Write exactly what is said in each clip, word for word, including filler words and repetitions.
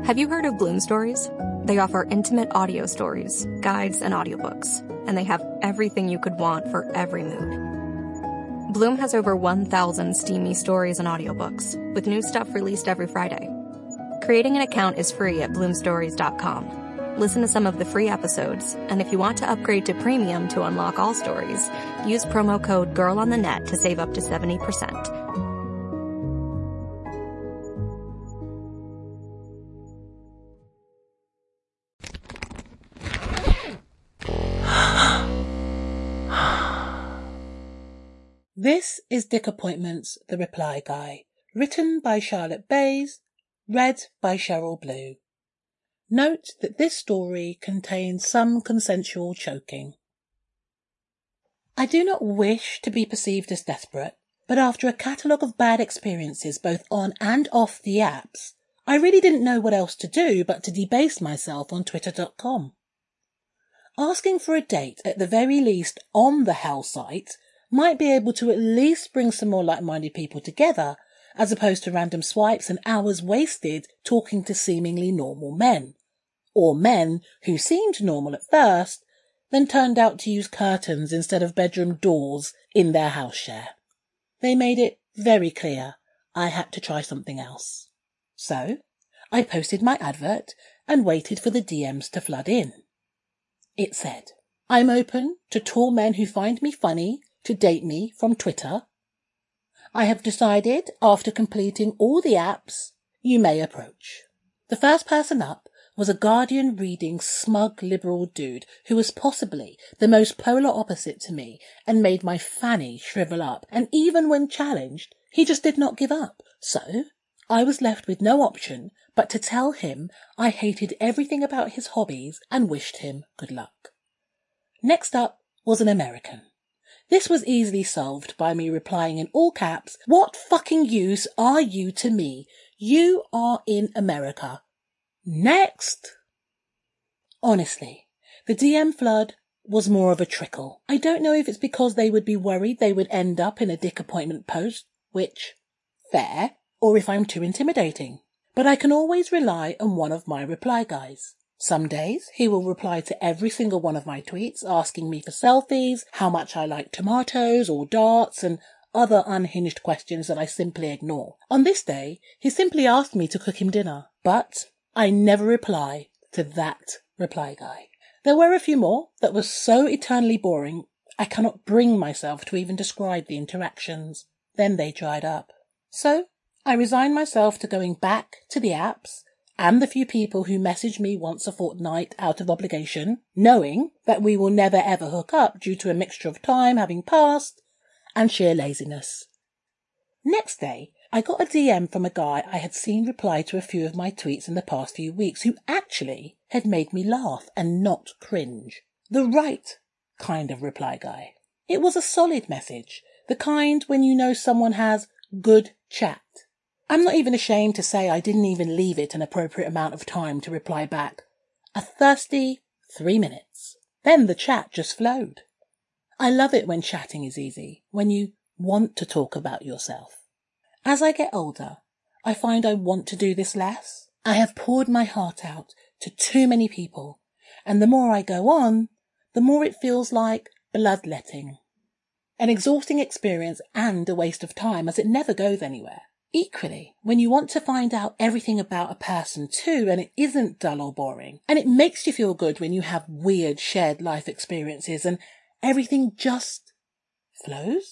Have you heard of Bloom Stories? They offer intimate audio stories, guides, and audiobooks, and they have everything you could want for every mood. Bloom has over one thousand steamy stories and audiobooks, with new stuff released every Friday. Creating an account is free at bloom stories dot com. Listen to some of the free episodes, and if you want to upgrade to premium to unlock all stories, use promo code GIRLONTHENET to save up to seventy percent. This is Dick Appointments, The Reply Guy, written by Charlotte Bays, read by Cheryl Blue. Note that this story contains some consensual choking. I do not wish to be perceived as desperate, but after a catalogue of bad experiences both on and off the apps, I really didn't know what else to do but to debase myself on twitter dot com. Asking for a date, at the very least on the hell site, might be able to at least bring some more like-minded people together, as opposed to random swipes and hours wasted talking to seemingly normal men. Or men who seemed normal at first, then turned out to use curtains instead of bedroom doors in their house share. They made it very clear I had to try something else. So, I posted my advert and waited for the D Ms to flood in. It said, "I'm open to tall men who find me funny to date me from Twitter. I have decided, after completing all the apps, you may approach." The first person up was a Guardian reading smug liberal dude who was possibly the most polar opposite to me and made my fanny shrivel up, and even when challenged, he just did not give up. So, I was left with no option but to tell him I hated everything about his hobbies and wished him good luck. Next up was an American. This was easily solved by me replying in all caps, "What fucking use are you to me? You are in America. Next!" Honestly, the D M flood was more of a trickle. I don't know if it's because they would be worried they would end up in a dick appointment post, which, fair, or if I'm too intimidating. But I can always rely on one of my reply guys. Some days he will reply to every single one of my tweets asking me for selfies, how much I like tomatoes or darts, and other unhinged questions that I simply ignore. On this day, he simply asked me to cook him dinner, but I never reply to that reply guy. There were a few more that were so eternally boring, I cannot bring myself to even describe the interactions. Then they dried up. So, I resigned myself to going back to the apps and the few people who message me once a fortnight out of obligation, knowing that we will never ever hook up due to a mixture of time having passed and sheer laziness. Next day, I got a D M from a guy I had seen reply to a few of my tweets in the past few weeks who actually had made me laugh and not cringe. The right kind of reply guy. It was a solid message, the kind when you know someone has good chat. I'm not even ashamed to say I didn't even leave it an appropriate amount of time to reply back. A thirsty three minutes. Then the chat just flowed. I love it when chatting is easy, when you want to talk about yourself. As I get older, I find I want to do this less. I have poured my heart out to too many people, and the more I go on, the more it feels like bloodletting. An exhausting experience and a waste of time, as it never goes anywhere. Equally, when you want to find out everything about a person too, and it isn't dull or boring, and it makes you feel good when you have weird shared life experiences and everything just flows.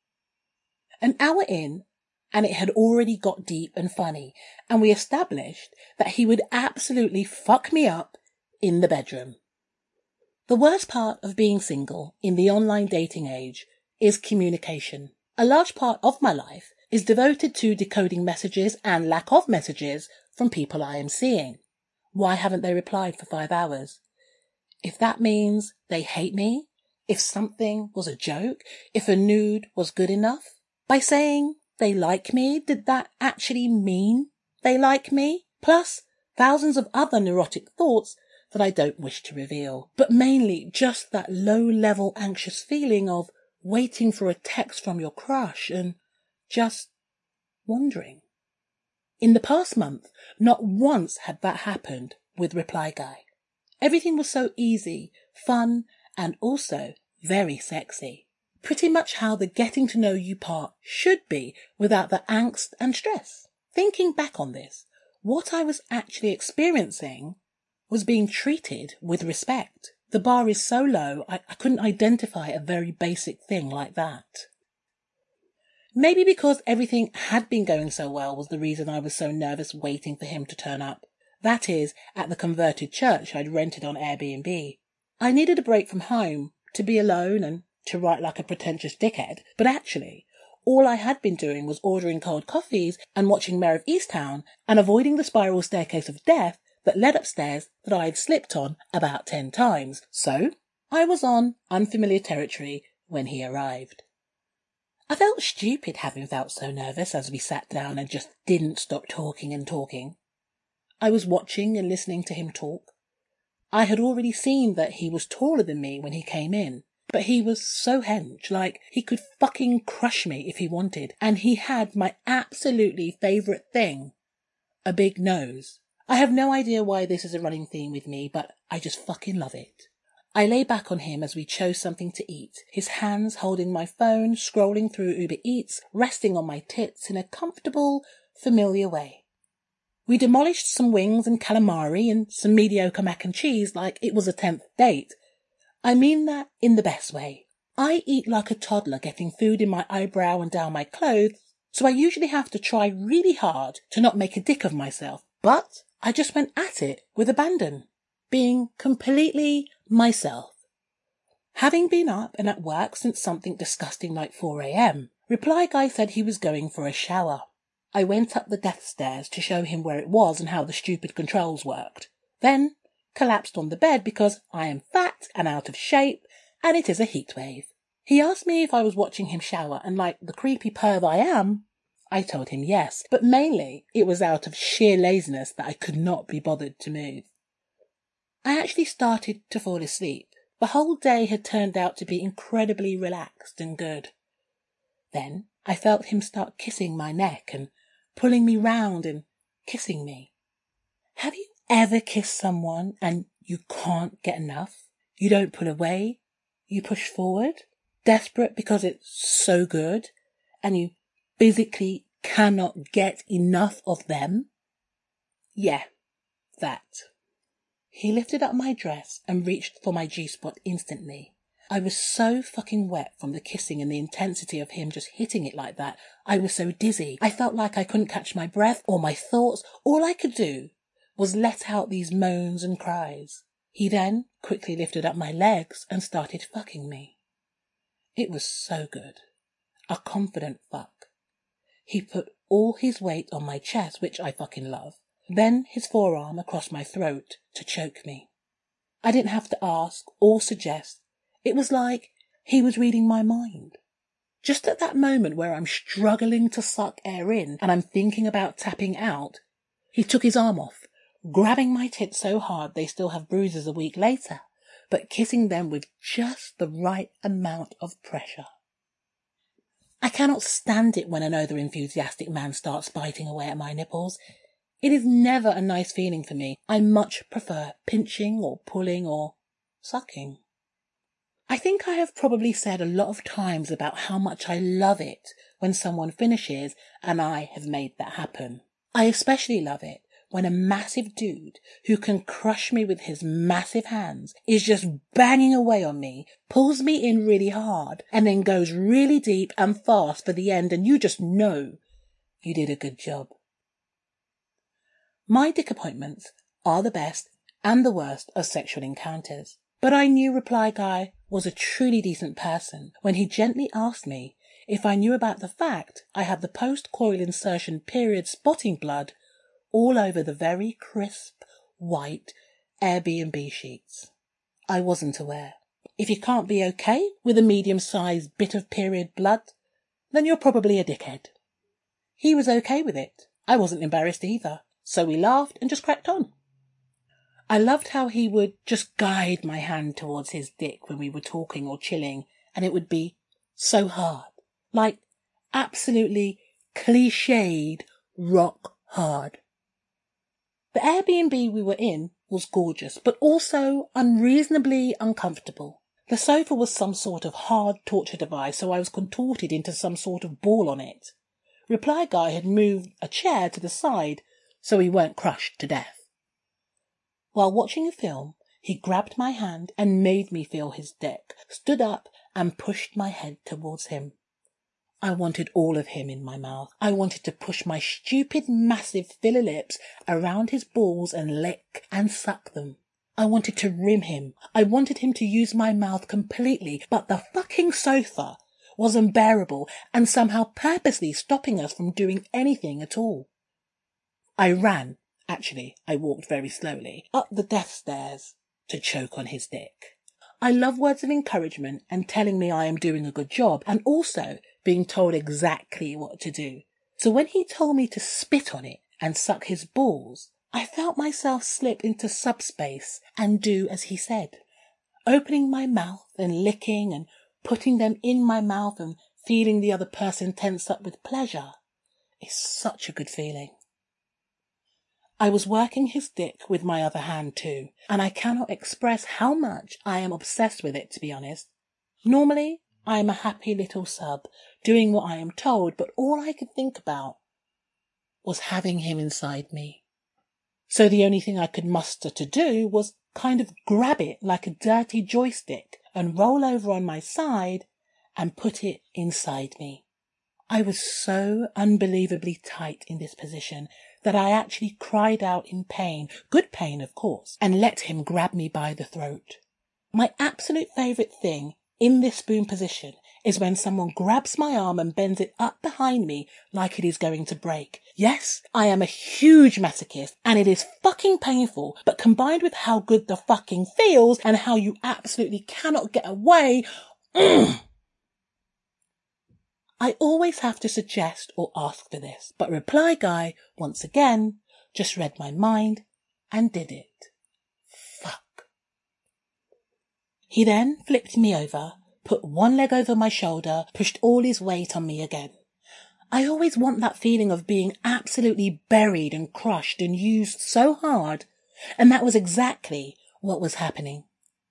An hour in, and it had already got deep and funny, and we established that he would absolutely fuck me up in the bedroom. The worst part of being single in the online dating age is communication. A large part of my life is devoted to decoding messages and lack of messages from people I am seeing. Why haven't they replied for five hours? If that means they hate me, if something was a joke, if a nude was good enough. By saying they like me, did that actually mean they like me? Plus, thousands of other neurotic thoughts that I don't wish to reveal. But mainly just that low-level anxious feeling of waiting for a text from your crush and just wondering. In the past month, not once had that happened with Reply Guy. Everything was so easy, fun, and also very sexy. Pretty much how the getting to know you part should be without the angst and stress. Thinking back on this, what I was actually experiencing was being treated with respect. The bar is so low, I, I couldn't identify a very basic thing like that. Maybe because everything had been going so well was the reason I was so nervous waiting for him to turn up. That is, at the converted church I'd rented on Airbnb. I needed a break from home, to be alone and to write like a pretentious dickhead, but actually, all I had been doing was ordering cold coffees and watching Mare of Easttown and avoiding the spiral staircase of death that led upstairs that I had slipped on about ten times. So, I was on unfamiliar territory when he arrived. I felt stupid having felt so nervous as we sat down and just didn't stop talking and talking. I was watching and listening to him talk. I had already seen that he was taller than me when he came in, but he was so hench, like he could fucking crush me if he wanted, and he had my absolutely favourite thing, a big nose. I have no idea why this is a running theme with me, but I just fucking love it. I lay back on him as we chose something to eat, his hands holding my phone, scrolling through Uber Eats, resting on my tits in a comfortable, familiar way. We demolished some wings and calamari and some mediocre mac and cheese like it was a tenth date. I mean that in the best way. I eat like a toddler getting food in my eyebrow and down my clothes, so I usually have to try really hard to not make a dick of myself. But I just went at it with abandon, being completely myself. Having been up and at work since something disgusting like four a.m, Reply Guy said he was going for a shower. I went up the death stairs to show him where it was and how the stupid controls worked. Then collapsed on the bed because I am fat and out of shape and it is a heat wave. He asked me if I was watching him shower, and like the creepy perv I am, I told him yes, but mainly it was out of sheer laziness that I could not be bothered to move. I actually started to fall asleep. The whole day had turned out to be incredibly relaxed and good. Then I felt him start kissing my neck and pulling me round and kissing me. Have you ever kissed someone and you can't get enough? You don't pull away, you push forward, desperate because it's so good, and you physically cannot get enough of them? Yeah, that. He lifted up my dress and reached for my G-spot instantly. I was so fucking wet from the kissing and the intensity of him just hitting it like that. I was so dizzy. I felt like I couldn't catch my breath or my thoughts. All I could do was let out these moans and cries. He then quickly lifted up my legs and started fucking me. It was so good. A confident fuck. He put all his weight on my chest, which I fucking love, then his forearm across my throat to choke me. I didn't have to ask or suggest. It was like he was reading my mind. Just at that moment where I'm struggling to suck air in and I'm thinking about tapping out, he took his arm off, grabbing my tits so hard they still have bruises a week later, but kissing them with just the right amount of pressure. I cannot stand it when another enthusiastic man starts biting away at my nipples. It is never a nice feeling for me. I much prefer pinching or pulling or sucking. I think I have probably said a lot of times about how much I love it when someone finishes and I have made that happen. I especially love it when a massive dude who can crush me with his massive hands is just banging away on me, pulls me in really hard, and then goes really deep and fast for the end, and you just know you did a good job. My dick appointments are the best and the worst of sexual encounters, but I knew Reply Guy was a truly decent person when he gently asked me if I knew about the fact I had the post-coil insertion period spotting blood all over the very crisp, white Airbnb sheets. I wasn't aware. If you can't be okay with a medium-sized bit of period blood, then you're probably a dickhead. He was okay with it. I wasn't embarrassed either, so we laughed and just cracked on. I loved how he would just guide my hand towards his dick when we were talking or chilling, and it would be so hard, like absolutely cliched rock hard. The Airbnb we were in was gorgeous, but also unreasonably uncomfortable. The sofa was some sort of hard torture device, so I was contorted into some sort of ball on it. Reply Guy had moved a chair to the side so we weren't crushed to death. While watching a film, he grabbed my hand and made me feel his dick, stood up and pushed my head towards him. I wanted all of him in my mouth. I wanted to push my stupid, massive filler lips around his balls and lick and suck them. I wanted to rim him. I wanted him to use my mouth completely, but the fucking sofa was unbearable and somehow purposely stopping us from doing anything at all. I ran, actually, I walked very slowly, up the death stairs to choke on his dick. I love words of encouragement and telling me I am doing a good job, and also being told exactly what to do. So when he told me to spit on it and suck his balls, I felt myself slip into subspace and do as he said, opening my mouth and licking and putting them in my mouth and feeling the other person tense up with pleasure. It's such a good feeling. I was working his dick with my other hand too, and I cannot express how much I am obsessed with it, to be honest. Normally, I am a happy little sub, doing what I am told, but all I could think about was having him inside me. So the only thing I could muster to do was kind of grab it like a dirty joystick and roll over on my side and put it inside me. I was so unbelievably tight in this position that I actually cried out in pain, good pain of course, and let him grab me by the throat. My absolute favourite thing in this spoon position is when someone grabs my arm and bends it up behind me like it is going to break. Yes, I am a huge masochist and it is fucking painful, but combined with how good the fucking feels and how you absolutely cannot get away, mm, I always have to suggest or ask for this, but Reply Guy, once again, just read my mind and did it. Fuck. He then flipped me over, put one leg over my shoulder, pushed all his weight on me again. I always want that feeling of being absolutely buried and crushed and used so hard, and that was exactly what was happening.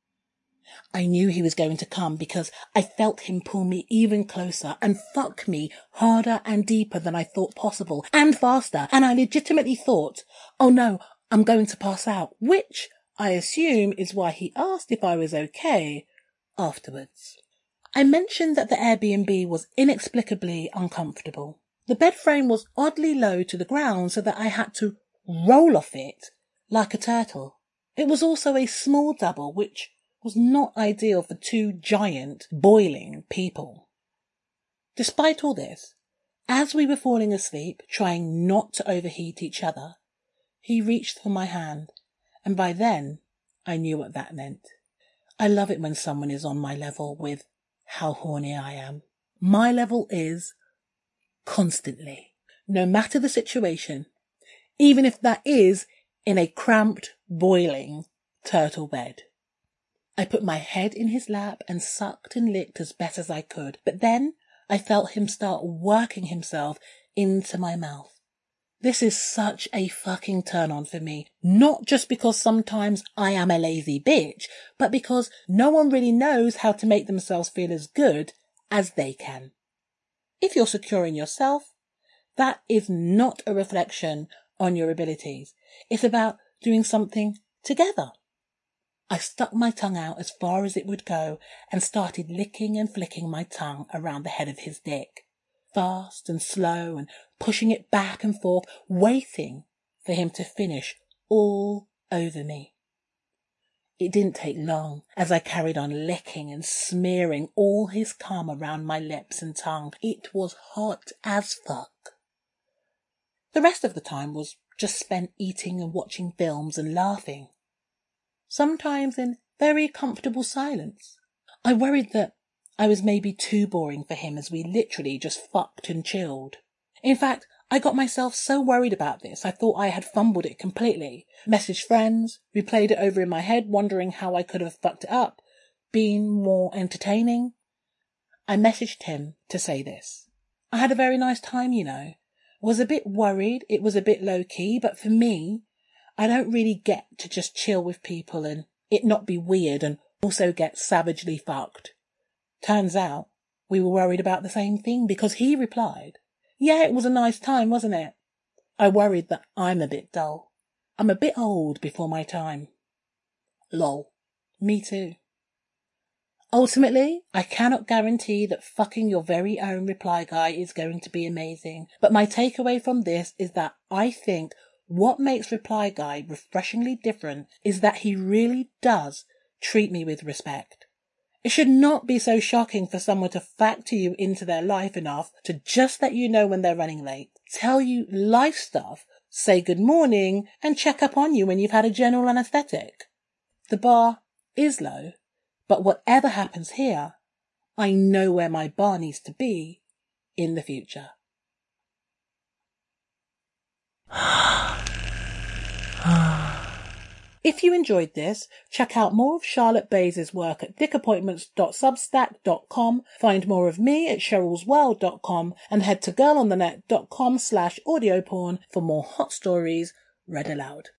I knew he was going to come because I felt him pull me even closer and fuck me harder and deeper than I thought possible and faster, and I legitimately thought, oh no, I'm going to pass out, which I assume is why he asked if I was okay afterwards. I mentioned that the Airbnb was inexplicably uncomfortable. The bed frame was oddly low to the ground so that I had to roll off it like a turtle. It was also a small double, which was not ideal for two giant, boiling people. Despite all this, as we were falling asleep, trying not to overheat each other, he reached for my hand, and by then I knew what that meant. I love it when someone is on my level with how horny I am. My level is constantly, no matter the situation, even if that is in a cramped, boiling turtle bed. I put my head in his lap and sucked and licked as best as I could, but then I felt him start working himself into my mouth. This is such a fucking turn on for me, not just because sometimes I am a lazy bitch, but because no one really knows how to make themselves feel as good as they can. If you're secure in yourself, that is not a reflection on your abilities. It's about doing something together. I stuck my tongue out as far as it would go and started licking and flicking my tongue around the head of his dick, fast and slow and pushing it back and forth, waiting for him to finish all over me. It didn't take long as I carried on licking and smearing all his cum around my lips and tongue. It was hot as fuck. The rest of the time was just spent eating and watching films and laughing, sometimes in very comfortable silence. I worried that I was maybe too boring for him as we literally just fucked and chilled. In fact, I got myself so worried about this, I thought I had fumbled it completely. Messaged friends, replayed it over in my head, wondering how I could have fucked it up, been more entertaining. I messaged him to say this. I had a very nice time, you know. Was a bit worried. It was a bit low key, but for me, I don't really get to just chill with people and it not be weird and also get savagely fucked. Turns out we were worried about the same thing because he replied, yeah, it was a nice time, wasn't it? I worried that I'm a bit dull. I'm a bit old before my time. Lol. Me too. Ultimately, I cannot guarantee that fucking your very own reply guy is going to be amazing, but my takeaway from this is that I think what makes Reply Guy refreshingly different is that he really does treat me with respect. It should not be so shocking for someone to factor you into their life enough to just let you know when they're running late, tell you life stuff, say good morning, and check up on you when you've had a general anaesthetic. The bar is low, but whatever happens here, I know where my bar needs to be in the future. If you enjoyed this, check out more of Charlotte Bays' work at dick appointments dot substack dot com, find more of me at cheryl's world dot com, and head to girl on the net dot com slash audio porn for more hot stories read aloud.